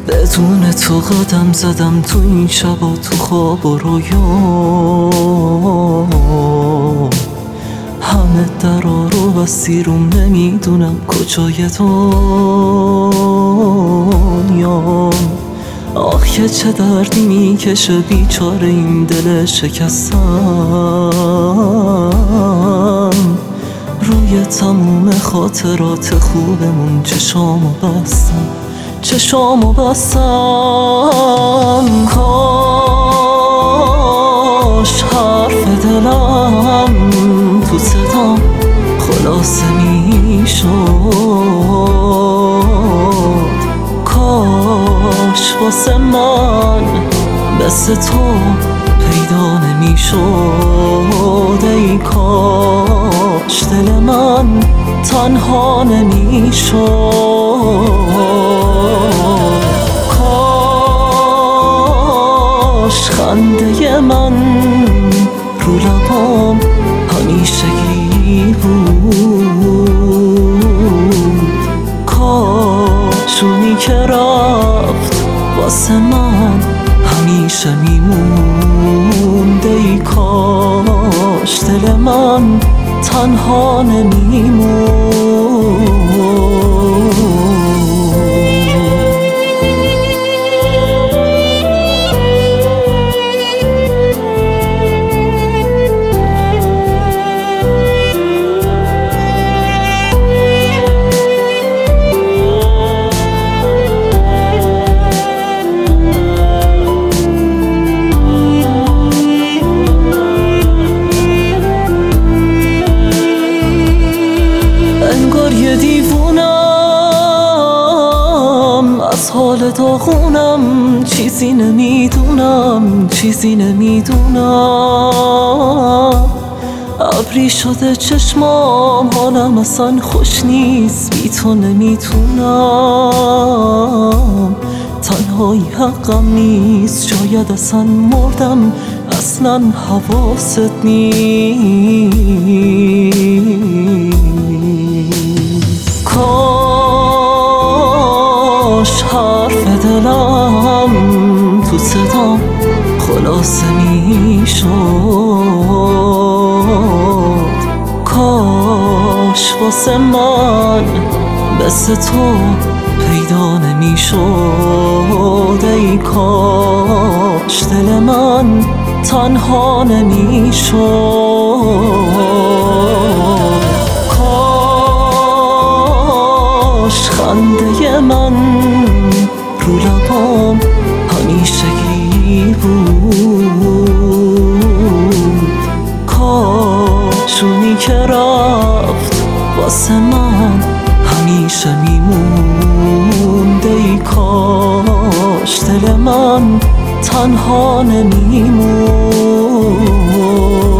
بدون تو قدم زدم تو این شبا تو خواب و رویا، همه درا رو بستی روم، نمیدونم کجای دنیا. آخ که چه دردی میکشه بیچاره این دل شکستم، روی تموم خاطرات خوبمون چشامو بستم، چشامو بستم. کاش حرف دلم تو صدام خلاصه میشد، کاش واسه من مثل تو پیدا نمیشد. ای کاش دل من تنها نمیشد، کاش خنده من رو لبام همیشگی بود، کاش اونی که رفت واسه من همیشه میموند. ای کاش دل من تنها نمیموند. یه دیوونم از حال داغونم، چیزی نمیدونم، چیزی نمیدونم. ابری شده چشمام، حالم اصلا خوش نیست، بی تو نمیتونم. تنهایی حقم نیست، شاید اصلا مردم، اصلا حواست نیست. کاش حرف دلم تو صدام خلاصه میشد، کاش واسه من مثل تو پیدا نمیشد. ای کاش دل من تنها نمیشد، کاش خنده من رو لبام همیشگی بود، کاش اونی که رفت واسه من همیشه میموند. ای کاش دل من تنها نمیموند.